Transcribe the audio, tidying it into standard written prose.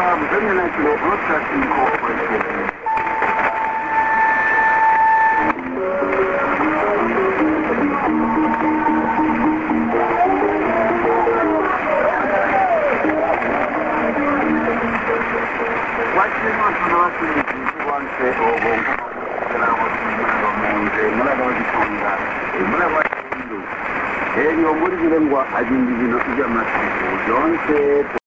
Club International Broadcasting Corporation. Erio muri zirengwa ajindi bino ijamati John